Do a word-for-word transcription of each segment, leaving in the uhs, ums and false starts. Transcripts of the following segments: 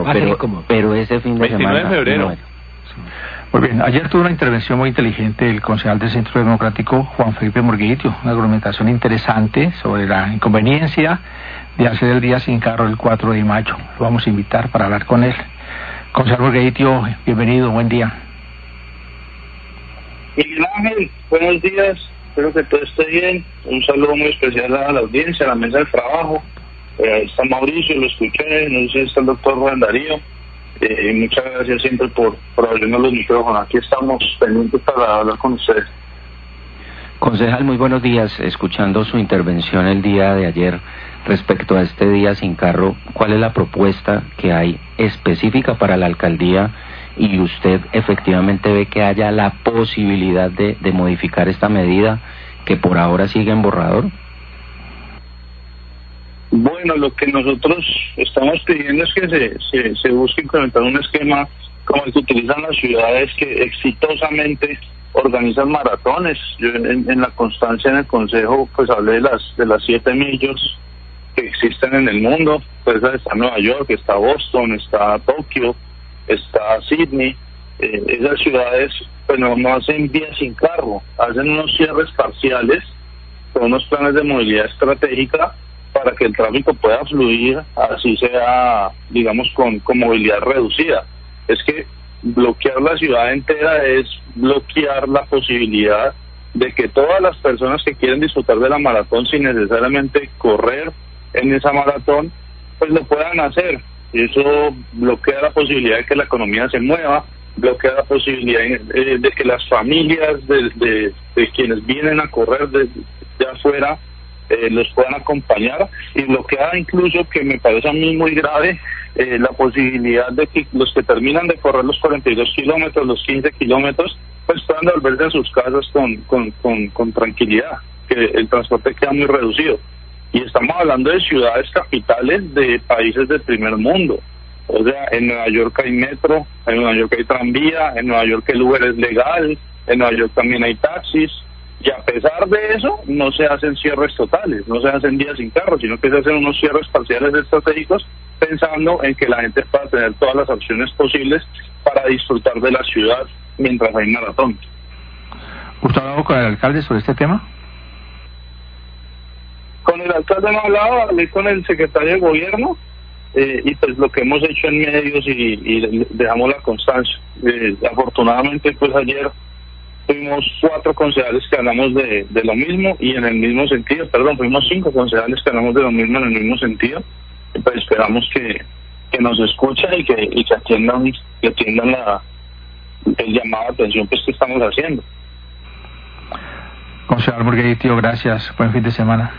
pero, pero ese fin de semana... veintinueve de febrero. No. Muy bien, ayer tuvo una intervención muy inteligente el concejal del Centro Democrático, Juan Felipe Murguitio, una argumentación interesante sobre la inconveniencia de hacer el día sin carro el cuatro de mayo. Lo vamos a invitar para hablar con él. Concejal Murguitio, bienvenido, buen día. Miguel Ángel, buenos días, espero que todo esté bien. Un saludo muy especial a la audiencia, a la mesa de trabajo. Eh, está Mauricio, lo escuché, no sé si está el doctor Juan Darío. Eh, muchas gracias siempre por, por abrirnos los micrófonos. Aquí estamos pendientes para hablar con ustedes. Concejal, muy buenos días. Escuchando su intervención el día de ayer respecto a este día sin carro, ¿cuál es la propuesta que hay específica para la alcaldía y usted efectivamente ve que haya la posibilidad de, de modificar esta medida que por ahora sigue en borrador? Bueno, lo que nosotros estamos pidiendo es que se, se, se busque implementar un esquema como el que utilizan las ciudades que exitosamente organizan maratones. Yo en, en la constancia en el consejo pues hablé de las de las siete millos que existen en el mundo. Pues está Nueva York, está Boston, está Tokio, está Sydney. Eh, esas ciudades pues no, no hacen vías sin carro, hacen unos cierres parciales con unos planes de movilidad estratégica para que el tráfico pueda fluir, así sea, digamos, con, con movilidad reducida. Es que bloquear la ciudad entera es bloquear la posibilidad de que todas las personas que quieren disfrutar de la maratón sin necesariamente correr en esa maratón, pues lo puedan hacer. Y eso bloquea la posibilidad de que la economía se mueva, bloquea la posibilidad de, de que las familias de, de, de quienes vienen a correr de, de afuera Eh, los puedan acompañar, y bloqueada incluso, que me parece a mí muy grave, eh, la posibilidad de que los que terminan de correr los cuarenta y dos kilómetros, los quince kilómetros, pues puedan devolverse a sus casas con, con, con, con tranquilidad, que el transporte queda muy reducido. Y estamos hablando de ciudades capitales de países del primer mundo. O sea, en Nueva York hay metro, en Nueva York hay tranvía, en Nueva York el Uber es legal, en Nueva York también hay taxis. Y a pesar de eso, no se hacen cierres totales, no se hacen días sin carro, sino que se hacen unos cierres parciales estratégicos pensando en que la gente pueda tener todas las opciones posibles para disfrutar de la ciudad mientras hay maratón. ¿Usted ha hablado con el alcalde sobre este tema? Con el alcalde no he hablado, hablé con el secretario de gobierno, eh, y pues lo que hemos hecho en medios y, y dejamos la constancia. Eh, afortunadamente, pues ayer fuimos cuatro concejales que hablamos de, de lo mismo y en el mismo sentido, perdón, fuimos cinco concejales que hablamos de lo mismo en el mismo sentido, y pues esperamos que, que nos escuchen y que, y que atiendan, que atiendan la, el llamado de atención pues que estamos haciendo. Concejal Murguitio, gracias, buen fin de semana.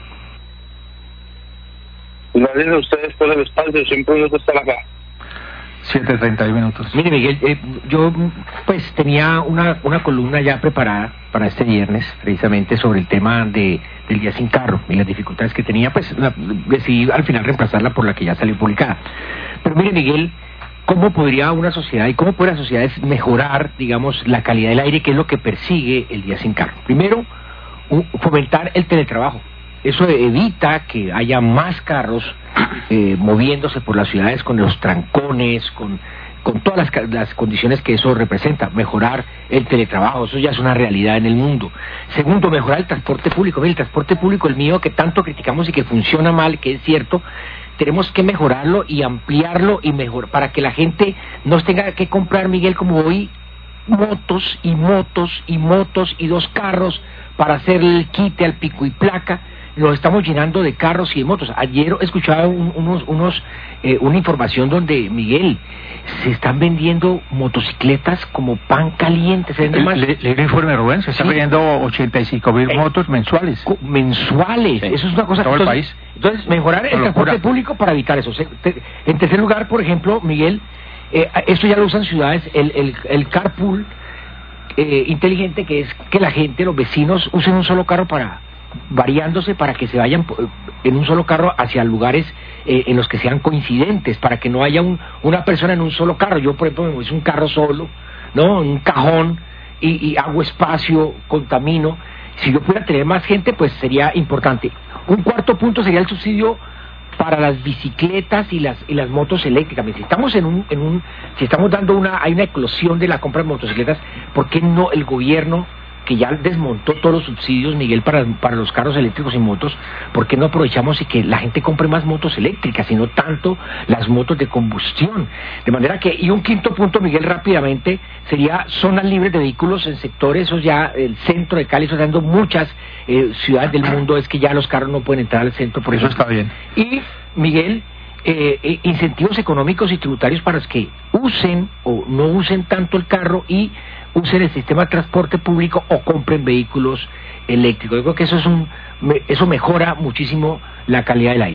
Gracias a ustedes por el espacio, siempre nos gusta estar acá. siete treinta minutos. Mire, Miguel, eh, yo pues tenía una, una columna ya preparada para este viernes, precisamente sobre el tema de del día sin carro y las dificultades que tenía, pues la, decidí al final reemplazarla por la que ya salió publicada. Pero mire, Miguel, ¿cómo podría una sociedad y cómo puede las sociedades mejorar, digamos, la calidad del aire, que es lo que persigue el día sin carro? Primero, un, fomentar el teletrabajo. Eso evita que haya más carros eh, moviéndose por las ciudades con los trancones, con, con todas las, las condiciones que eso representa. Mejorar el teletrabajo, eso ya es una realidad en el mundo. Segundo, mejorar el transporte público. Mira, el transporte público, el mío, que tanto criticamos y que funciona mal, que es cierto, tenemos que mejorarlo y ampliarlo y mejor para que la gente no tenga que comprar, Miguel, como hoy, motos y motos y motos y dos carros para hacer el quite al pico y placa. Lo estamos llenando de carros y de motos. Ayer escuchaba un, unos, unos, eh, una información donde, Miguel, se están vendiendo motocicletas como pan caliente. ¿Se vende más? Le, le, le informe, Rubén, se están sí. vendiendo ochenta y cinco mil eh, motos mensuales. Mensuales, sí. Eso es una cosa. Todo entonces, el país. Entonces, mejorar el transporte público para evitar eso. En tercer lugar, por ejemplo, Miguel, eh, esto ya lo usan ciudades, el, el, el carpool eh, inteligente, que es que la gente, los vecinos, usen un solo carro para... variándose para que se vayan en un solo carro hacia lugares eh, en los que sean coincidentes, para que no haya un, una persona en un solo carro. Yo, por ejemplo, me voy un carro solo, ¿no? Un cajón, y, y hago espacio, contamino. Si yo pudiera tener más gente, pues sería importante. Un cuarto punto sería el subsidio para las bicicletas y las y las motos eléctricas. Si estamos en un en un si estamos dando una hay una eclosión de la compra de motocicletas, ¿por qué no el gobierno, que ya desmontó todos los subsidios, Miguel, para, para los carros eléctricos y motos, ¿por qué no aprovechamos y que la gente compre más motos eléctricas y no tanto las motos de combustión? De manera que, y un quinto punto, Miguel, rápidamente, sería zonas libres de vehículos en sectores, eso ya, el centro de Cali, eso dando muchas eh, ciudades del mundo, es que ya los carros no pueden entrar al centro, por eso, eso está bien. Y, Miguel, eh, eh, incentivos económicos y tributarios para los que usen o no usen tanto el carro y usen el sistema de transporte público o compren vehículos eléctricos. Yo creo que eso es un eso mejora muchísimo la calidad del aire.